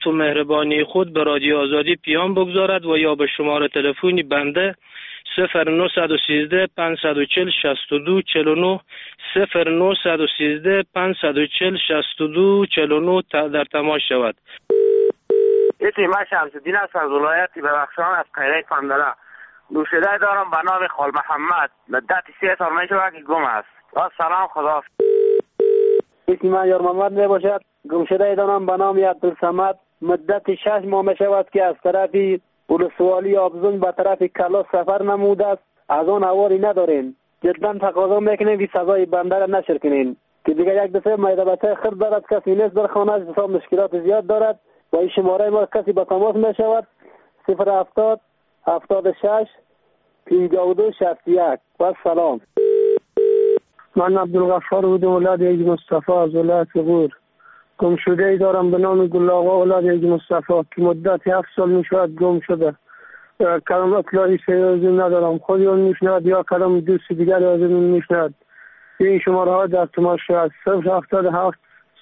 تو مهربانی خود به رادیو آزادی پیام بگذارد و یا به شماره تلفنی بنده 0913 540 62 49 0913 540 62 49 در تماس شود. من شمس‌الدین هستم از ولایت بدخشان از قریه فندله. نوشیده دارم به نام خال محمد. مدت 3 سال میشه که گم است. سلام خدا. من یار محمد می باشد. گم شده دارم به نام عبدالصمد. مدت 6 ماه می شود که از طرف ولسوالی آبزون به طرف کلاس سفر نموده است. از آن حوالی نداریم. جدا تقاضا میکنیم که سزای بنده را نشر کنین. که دیگه یک دفعه میدبته خرد دارد، کسی نیست در خانه، حساب مشکلات زیاد دارد و این شماره ما کسی با تماس می شود 070 76 52 61. و سلام. من عبدالغفار بودم، اولاد حاجی مصطفی از ولایت غور. گم شده ای دارم به نام گل‌آقا اولاد حاجی مصطفی که مدت 7 سال می شود گم شده. کلام اطلاعی سیازی ندارم، خودی اون میشنود یا کلام دوست دیگر از اون میشنود. این شماره ها در تماس شد 077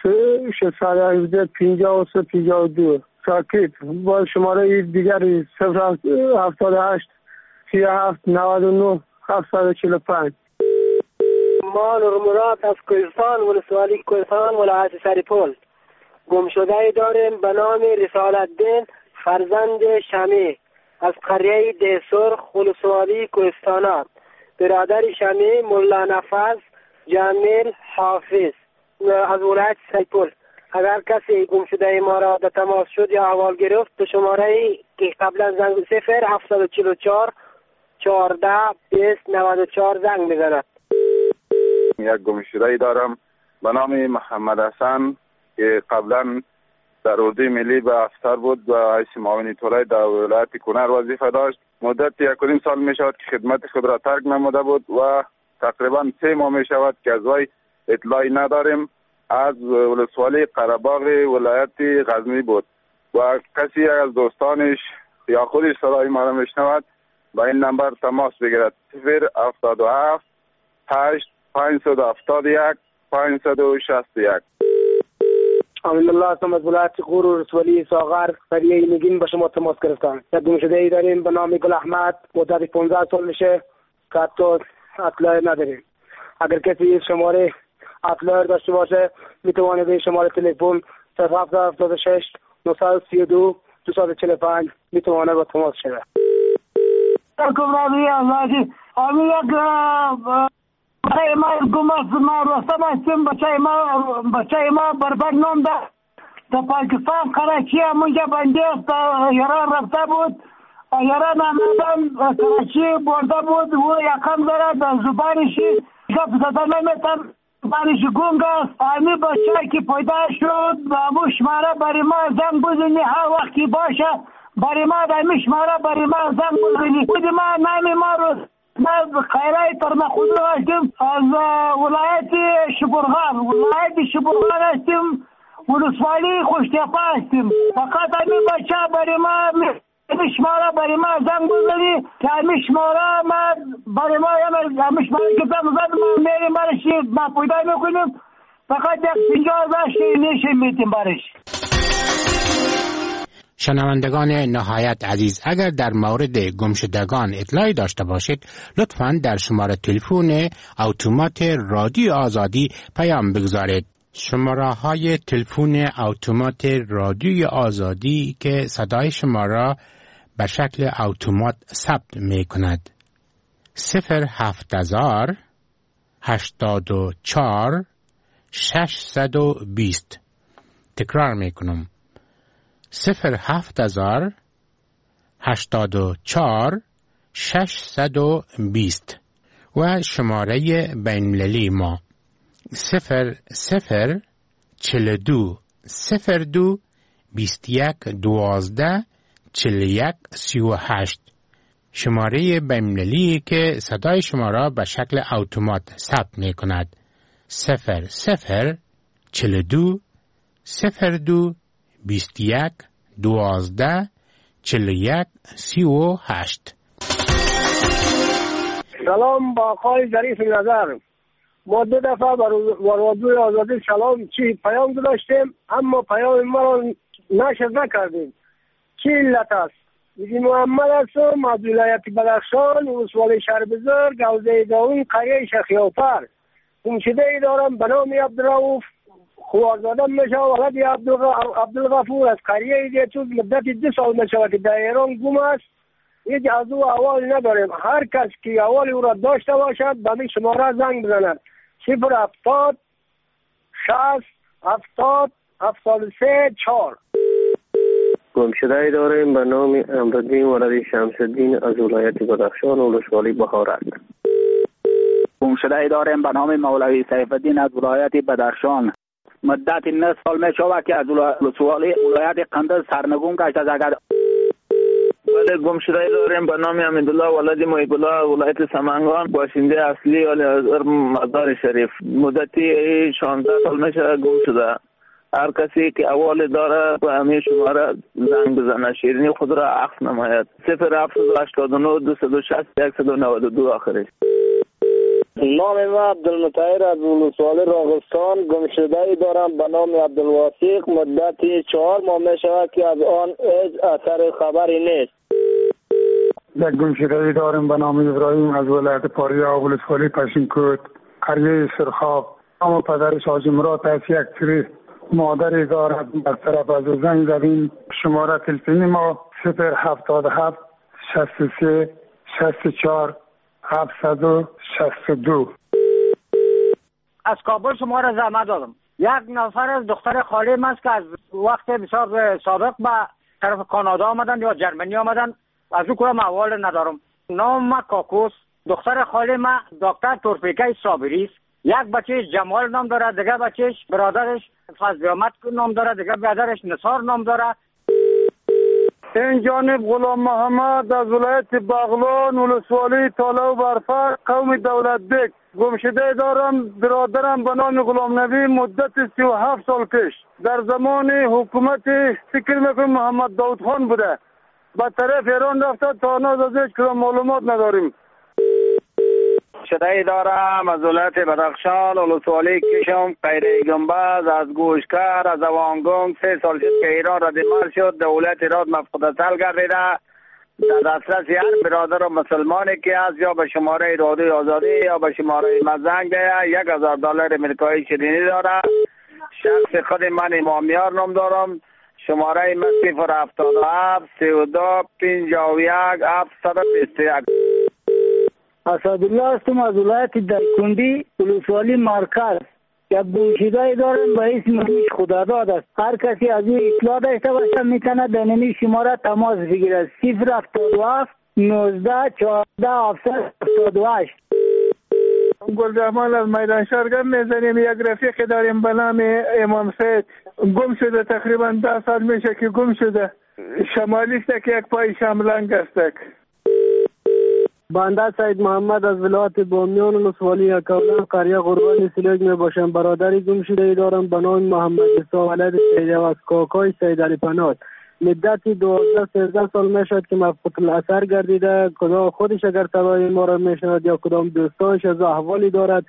617 53 52. ساکت. با شماره دیگر 078 37 99 745. ما نور مراد از کوهستان ولسوالی کوهستان ولایت سریپول. گم شده ای داریم به نام رسالت الدین فرزند شمی از قریه ده سرخ ولسوالی کوهستان. برادر شمی مولا نفذ جمیل حافظ از ولایت سریپول. اگر کسی گم شده ما را در تماس شد یا احوال گرفت به شماره ای که قبلا زنگ 0744 14 20 94 زنگ بزند. یک گم شده ای دارم به نام محمد حسن که قبلا در اردوی ملی به افسر بود و حیث معاون طلای در ولایت کنر وظیفه داشت. مدت 1.5 سال می شود که خدمت خود را ترک نموده بود و تقریبا 3 ماه می شود که از وی اطلاعی نداریم. از ولسوالی قره‌باغ ولایت غزنی بود و کسی از دوستانش یا خودش صدای ما را میشنود با این نمبر تماس بگیرد 077 8 571 561. امین الله هستم از ولایت غور و ولسوالی ساغر قریه نگین به شما تماس گرفتم. یک گم شده ای داریم به نام گل احمد مدت 15 سال میشه که حتی اطلاع نداریم. اگر کسی شماره اطلاع داشته باشه میتونه به شماره تلفن 0776 932 245 میتونه با تماس شه. کمرانی آزادی امیر ما گماس ما رستم هستیم. بچه ما بربر نام ده در پاکستان کراچی همونجا بنده ایران رفته بود. ایران آمدن کراچی برده بود و یکم داره در زبانشی گفت زدن نمیتن بارش گونگ است. امی بچه که پیدا شد و همون شماره برای ما زنگ بزنی هر وقتی باشه برای ما دمی شماره برای ما زنگ بزنی. بودی ما نامی ما رو ما خیرای ترمخود رو هستیم از ولایت شبرغان هستیم ولسوالی خوشتیپا هستیم. فقط امی بچه برای ما شماره برای ما زنگ بزنی که همی شماره ما برای ما همی شماره که زنگ ما میریم برشی ما پیدا میکنیم. فقط یک 50,000 نیشه میتیم برش. شنوندگان نهایت عزیز، اگر در مورد گمشدگان اطلاعی داشته باشید لطفاً در شماره تلفن اتومات رادیو آزادی پیام بگذارید. شماره های تلفن اتومات رادیو آزادی که صدای شما را به شکل اتومات ثبت می کند 070 84 620. تکرار می کنم 070 84 620 و شماره بین‌المللی ما 00 42 02 21 12 41 38. شماره بین‌المللی که صدای شما را به شکل اتومات ثبت می کند 00 42 02 21 12 41 38. سلام با آقای ظریف نظر. ما 2 دفعه بر رادیوی آزادی سلام چی پیام داشتیم اما پیام ما نشر نکردیم. چی علت است؟ میگی محمد هستم از ولایت بدخشان، ولسوالی شهر بزرگ، حوزه داوین، قریه شخیاپر. گمشده ای دارم به نام عبدالرؤوف، خوارزاده میشه ولد عبدالغفور از قریه ایدیتوز. مدت 2 سال میشه که در ایران گم است. هیچ از او احوالی نداریم. هر کس که احوال او را داشته باشد به این شماره زنگ بزند: 070 60 70 73 4. گمشده ای داریم به نام امرالدین ولد شمس‌الدین از ولایت بدخشان، ولسوالی بهارک. گمشده ای داریم به نام مولوی سیف الدین از ولایت بدخشان. مدت 9 سال می شود که از ولسوالی ولایت قندز سرنگون گشته است. بله، گمشده ای داریم به نام امیدالله ولد محب الله ولایت سمنگان، باشنده اصلی مزار شریف. مدتی 16 سال میشه گم شده. هر کسی که احوال داره به همین شماره زنگ بزنه، شیرینی خود را عکس نماید. 0789 260 192 آخرش. نام ما عبدالمطهر از ولسوالی راغستان. گمشده ای دارم به نام عبدالواسق. مدتی 4 ماه می شود که از آن هیچ اثر خبری نیست. یک گمشده ای داریم به نام ابراهیم از ولایت پاریا، ولسوالی پشینکوت، قریه سرخاب. اما پدرش حاجی مراد از یک تری مادری دارد. از طرف از زنگ زدیم. شماره تلفنی ما 077 63 64 762. از کابل شما را زحمت دادم. یک نفر از دختر خالیم است که از وقت بسیار سابق به طرف کانادا آمدن یا جرمنی آمدن. از او کدام احوال ندارم. نام کاکوس. دختر خالیم دکتر تورفیکه صابری است. یک بچهش جمال نام داره، دیگه بچهش برادرش فضل احمد نام داره، دیگه برادرش نثار نام داره. این جانب غلام محمد از ولایت بغلان، ولسوالی تاله و برفر، قوم دولت بک. گمشده دارم برادرم به نام غلام نبی. مدت 37 سال پیش در زمان حکومت فکر میکنم محمد داود خان بوده، به طرف ایران رفته. تا ناز از هیچ کدام معلومات نداریم. گمشده ای دارم از ولایت بدخشان، ولسوالی کشم، قیره گنبز، از گوشکر، از اوانگونگ. 3 سال شد که ایران ردیمال شد. دولت ایران مفقود اصل گردیده. در دسترس هر برادر و مسلمانی که از یا به شماره رادیو آزادی یا به شماره مزنگ ده $1000 امریکایی شیرینی داره. شخص خود من امامیار نام دارم. شماره من 077 32 51 721. اسدالله هستم از ولایت درکندی، ولسوالی مرکز. یک گمشده دارم به اسم روش خداداد است. هر کسی از این اطلاع داشته باشه میتونه در این شماره تماس بگیره. 077 19 14 778. گلرحمان از میدان شارگم میزنیم. یک رفیق داریم به نام امام سید. گم شده، تقریبا 10 سال میشه که گم شده. شمالی است که یک پای شملنگ است. بنده سید محمد از ولایت بامیان، ولسوالی یکاولن، قریه قربان سیلج می باشم. برادری گم شده ای دارم به نام محمد عیسی ولد سید از کاکای سید علی پناه. مدت 12-13 سال می شد که مفقود الاثر گردیده. کدام خودش اگر صدای ما را می شنود یا کدام دوستانش از احوالی دارد.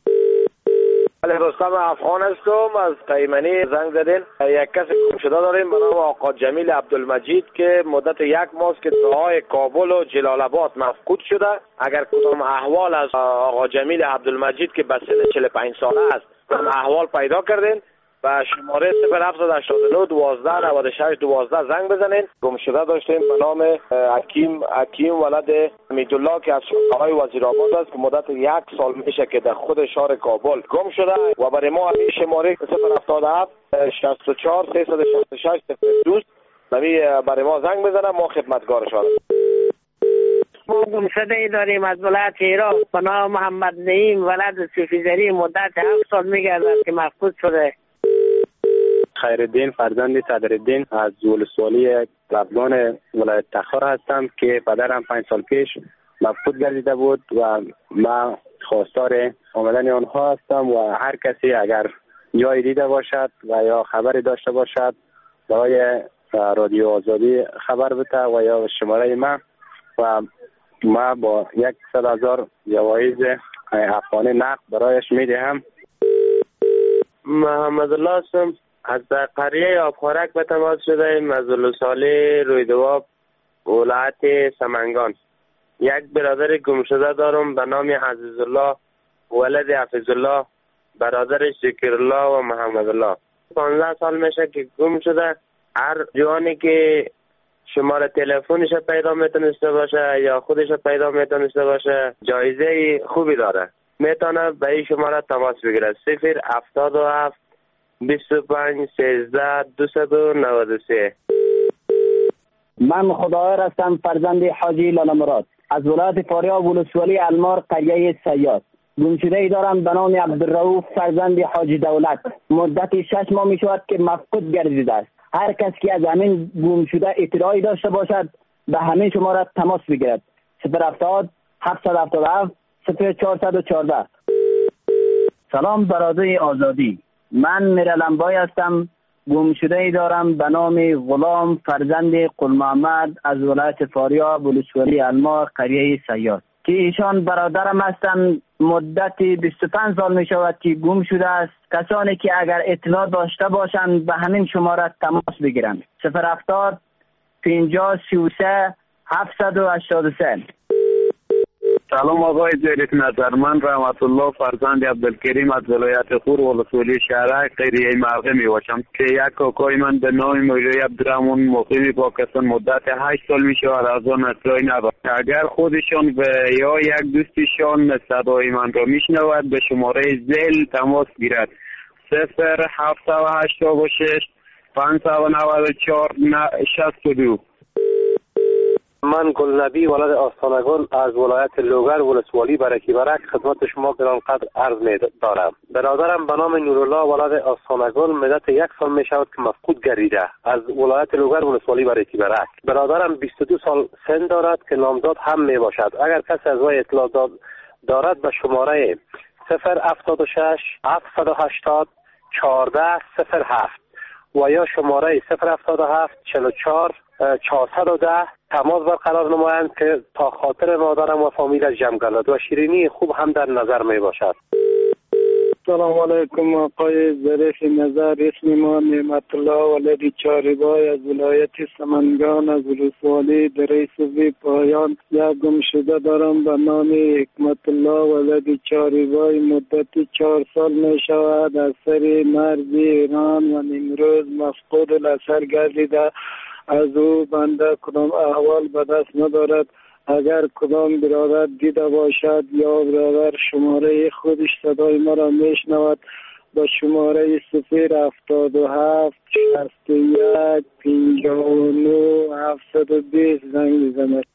رستم افغان هستم از تیمنی. زنگ زدین. یک کسی گمشده داریم به نام آقا جمیل عبدالمجید که مدت 1 ماه که راههای کابل و جلال آباد مفقود شده. اگر کدام احوال از آقا جمیل عبدالمجید که به سن 45 ساله است هم احوال پیدا کردین، و شماره 0789 12 96 12 زنگ بزنین. گمشده داشتیم به نام حکیم ولد امیدالله که از شهرهای وزیرآباد است که مدت 1 سال میشه که در خود شهر کابل گم شده. و برای ما این شماره 077 64 366 02 برای ما زنگ بزنه. ما خدمتگار شما. ما گمشده ای داریم از ولایت ایران به نام محمد نعیم ولد صوفیزری. مدت 7 سال میگردد که مفقود شده. خیرالدین فرزند صدرالدین از ولسوالی قبلان ولایت تخار هستم که پدرم 5 سال پیش مفقود گردیده بود و من خواستار آمدن آنها هستم. و هر کسی اگر جایی دیده باشد و یا خبری داشته باشد برای رادیو آزادی خبر بده و یا شماره من و ما با 100,000 جوایز افغانی نقد برایش میدهم. محمد الله هستم از قریه آبخورک به تماس شده ایم از ولسوالی رویدواب ولایت سمنگان. یک برادر گم شده دارم به نام عزیز الله ولد حفیظ الله، برادر شکر الله و محمد الله. 15 سال میشه که گم شده. هر جوانی که شماره تلفنش پیدا میتونسته باشه یا خودش پیدا میتونسته باشه جایزه خوبی داره، میتونه به این شماره تماس بگیره. 077 25 13 293. من خدایر هستم، فرزند حاجی لاله مراد از ولایت فاریاب ولسوالی المار قریه سیاد. گمشده دارم به نام عبدالرؤوف فرزند حاجی دولت. مدت 6 ماه می شود که مفقود گردیده است. هر کس که از همین گمشده اطلاعی داشته باشد به همین شماره تماس بگیرد. 070 777 0414. سلام برادر آزادی، من میرلمبای هستم. گمشده دارم به نام غلام فرزند قل محمد از ولایت فاریاب ولسوالی المار قریه سیاد که ایشان برادرم هستند. مدت 25 سال می شود که گم شده است. کسانی که اگر اطلاع داشته باشند به همین شماره تماس بگیرند. 070 50 33 783. سلام آقای زیرک نظر، من رحمت الله فرزند عبدالکریم از ولایت خور ولسوالی شهرک قریه مرغه می باشم که یک کاکای من به نام مولوی عبدالرحمن مقیم پاکستان مدت 8 سال می شود از آن اطلاعی ندارد. اگر خودشان یا یک دوستشان صدای من را می شنود به شماره زل تماس گیرد. 0786 594 62. من گلنبی ولد آستانگل از ولایت لوگر ولسوالی برکی برک خدمت شما گرانقدر عرض می دارم. برادرم به نام نورالله ولد آستانگل مدت 1 سال می شود که مفقود گردیده از ولایت لوگر ولسوالی برکی برک. برادرم 22 سال سن دارد که نامزاد هم می باشد. اگر کسی از وی اطلاع دارد به شماره 076 780 14 07 و یا شماره 077 44 410 تماس برقرار نمایند که تا خاطر مادرم و فامیل جمع گردد و شیرینی خوب هم در نظر می باشد. سلام علیکم آقای ظریف نظر، اسم ما نعمت الله ولدی چاریبای از ولایت سمنگان از ولسوالی دره صوفی پایان. یک گمشده دارم به نام حکمت الله ولدی چاریبای مدت 4 سال می شود از سر مرز ایران و امروز مفقود الاثر گردیده. از او بنده کدام احوال به دست ندارد. اگر کدام برادر دیده باشد یا برادر شماره خودش صدای مرا میشنود با شماره 077 61 59 720 زنگ بزند.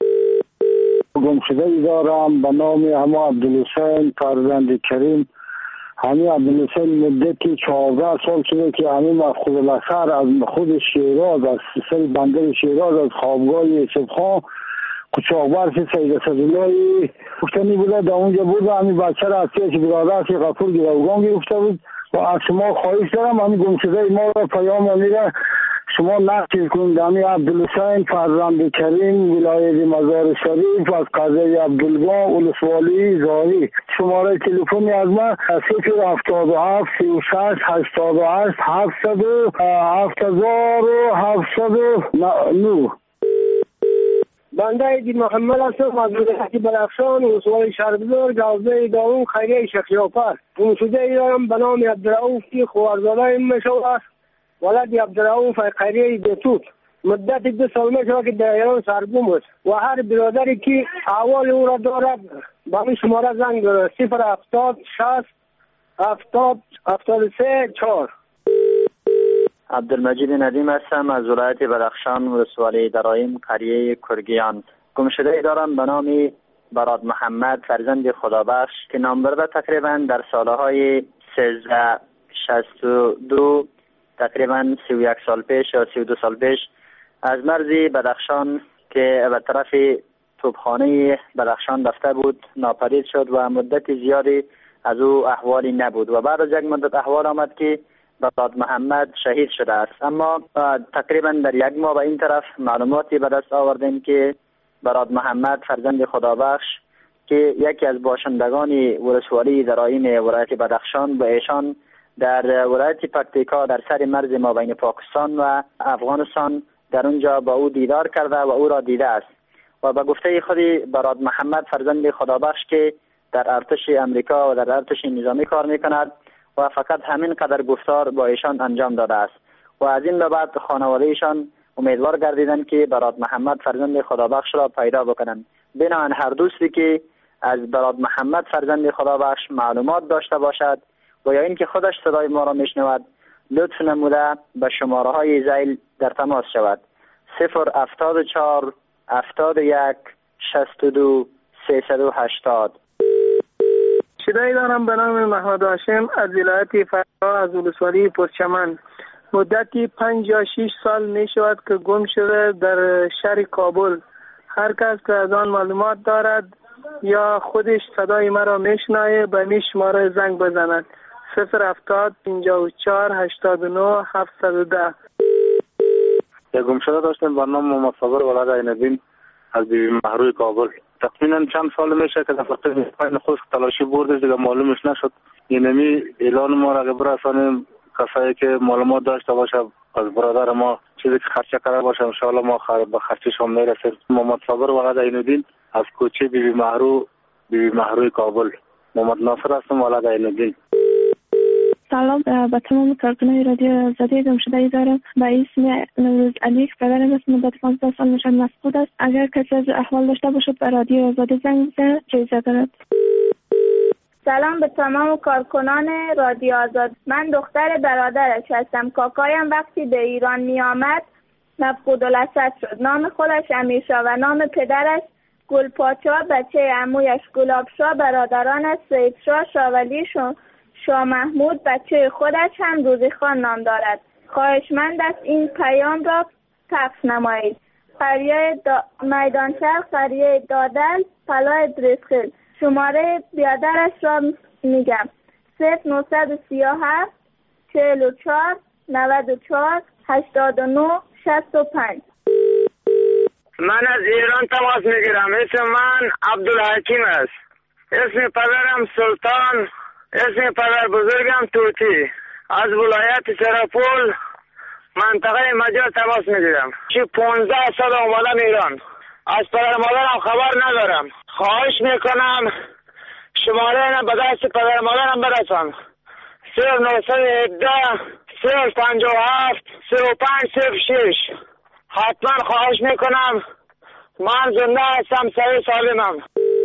گمشده دارم به نام همه عبدالحسین فرزند کریم. همین عبدالحسین مدتی 14 سال شده که همین مفقود الاثر از خود شیراز از سل بندر شیراز از خوابگاه صبحان قچاقبر سید اسدالله گفتنی بوده در اونجا بود و همین بچه را از پیش برادر که غفور گروگان گرفته بود و از شما خواهش دارم همین گمشده ما را پیام میره شما نقل کنید. همین عبدالحسین فرزند کریم ولایت مزار شریف از قضیه عبدالبا ولسوالی زاهی. شماره تلفنی از من 077 36 88 7709. بنده ایدی محمد هستم از ولایت بدخشان ولسوالی شهر بزرگ حوزه داوون خیریه شکیاپر. گمشده دارم به نام عبدالرؤوف که خوارزاده میشود ولد عبدالرؤوف خیریه بیتوت. مدت 2 سال میشود که در ایران سرگم بود و هر برادری که احوال او را دارد با این شماره زنگ دارد. 070 60 70 73 4. عبدالمجید ندیم هستم از ولایت بدخشان ولسوالی درایم قریه کرگیان. گمشده دارم به نام براد محمد فرزند خدابخش که نام برده تقریبا در سالهای 1362 تقریبا 31 سال پیش یا 32 سال پیش از مرز بدخشان که به طرف توپخانه بدخشان رفته بود ناپدید شد و مدت زیادی از او احوالی نبود و بعد از یک مدت احوال آمد که براد محمد شهید شده است. اما تقریبا در 1 ماه به این طرف معلوماتی به دست آوردیم که براد محمد فرزند خدابخش که یکی از باشندگان ولسوالی درایم ولایت بدخشان به ایشان در ولایت پکتیکا در سر مرز ما بین پاکستان و افغانستان در اونجا با او دیدار کرده و او را دیده است و به گفته خودی براد محمد فرزند خدابخش که در ارتش امریکا و در ارتش نظامی کار میکند و فقط همین قدر گفتار با ایشان انجام داده است و از این به بعد خانواده ایشان امیدوار گردیدند که براد محمد فرزند خدابخش را پیدا بکنند. بنابراین هر دوستی که از براد محمد فرزند خدابخش معلومات داشته باشد و یا اینکه خودش صدای ما را میشنود لطف نموده به شماره های ذیل در تماس شود 074 71 62 380. صدای دارم به نام محمد هاشم از ولایت فرا از ولسوالی پرچمن. مدتی 5 یا 6 سال می شود که گم شده در شهر کابل. هر کس که از آن معلومات دارد یا خودش صدای مرا میشنوه به می شماره زنگ بزند 070 54 89 710. یک گم شده داشتیم با نام محمد صابر ولد عین‌الدین از بیبی مهروی کابل. تقریبا چند سال میشه که دفتر خود تلاشی بردش دیگه معلومش نشد. اینمی اعلان ما را برسانیم کسایی که معلومات داشته باشه از برادر ما چیزی که خرچه کرده باشه ان شاء الله ما به خرچش هم میرسیم. محمد صابر ولد عین‌الدین از کوچه بیبی مهروی کابل. محمد ناصر هستم ولد عین‌الدین. سلام به تمام کارکنان رادیو آزادی گمشده دارم. به اسم نوروز علی پدرم است. مدت 15 سال نشان مفقود است. اگر کسی از احوال داشته باشد به رادیو آزادی زنگ بزنه جایزه دارد. سلام به تمام کارکنان رادیو آزاد. من دختر برادرش هستم. کاکایم وقتی به ایران می آمد مفقود الاسد شد. نام خودش امیرشاه و نام پدرش گلپاچا، بچه عمویش گلابشاه، برادرانش سیدشاه، شاولی، شاه محمود، بچه خودش هم روزیخان نام دارد. خواهشمند است این پیام را پخش نمایید. قریه میدان شهر، قریه دادل، پلای درسخیل. شماره بیادرش را میگم 0937 44 94 89 65. من از ایران تماس میگیرم. اسم من عبدالحکیم است. اسم پدرم سلطان، اسم پدر بزرگم توتی. از ولایت سرپول منطقه مجاز تماس میگیرم. 15 سال اومدم ایران. از پدر مادرم خبر ندارم. خواهش میکنم شماره را به دست پدر مادرم برسان. 0917 057 0506. حتما خواهش میکنم. من زنده هستم، صحیح سالمم.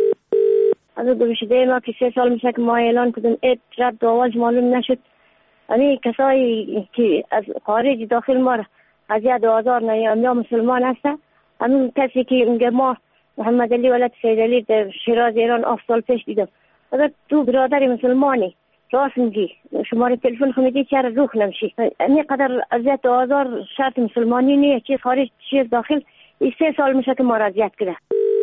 از گمشده ما که 3 سال میشه که ما اعلان کردیم رد آواز معلوم نشد. یعنی کسایی که از خارج داخل ما اذیت و آزار نمی‌کنند یا مسلمان هستند. همین کسی که اونجا ما محمد علی ولد سید علی در شیراز ایران 7 سال پیش دیدم. اگر تو برادر مسلمانی راست میگی شماره تلفن خمیدی چرا روح نمیشی؟ اینقدر اذیت و آزار شرط مسلمانی نیست. چیز خارج چیز داخل. این 3 سال میشه که ما را اذیت کرده.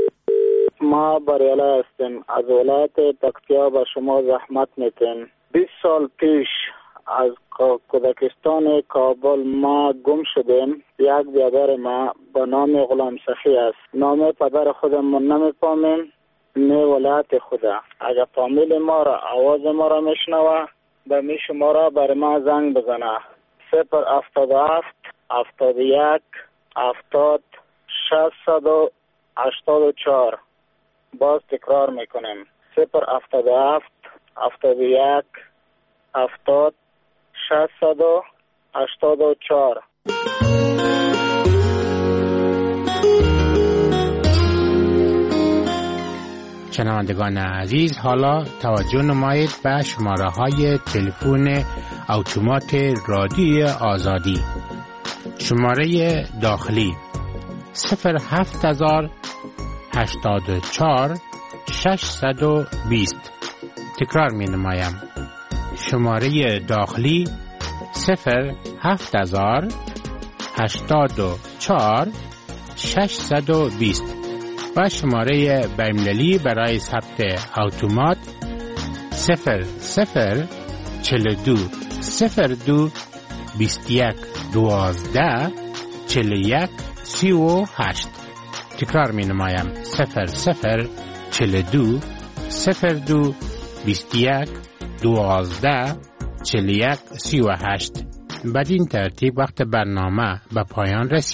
ما بریاله هستیم. از ولایت پکتیا به شما زحمت میتیم. 20 سال پیش از کودکستان کابل ما گم شدیم. یک برادر ما به نام غلام سخی است. نام پدر خودمون نمیفهمیم نه ولایت خدا. اگر فامیل ما را آواز ما را میشنوه به می شماره بر ما زنگ بزنه 077 71 70 684. باز تکرار میکنیم 077 71 70 684. شنوندگان عزیز، حالا توجه نمایید به شماره های تلفن اتومات رادیو آزادی. شماره داخلی 07000 84 620. تکرار می نمایم. شماره داخلی 07000 84 620 و شماره بین‌المللی برای ثبت اتومات 0042 02 21 12 41 38. تکرار می نمایم 0042 02 21 12 41 38. بدین ترتیب وقت برنامه به پایان رسید.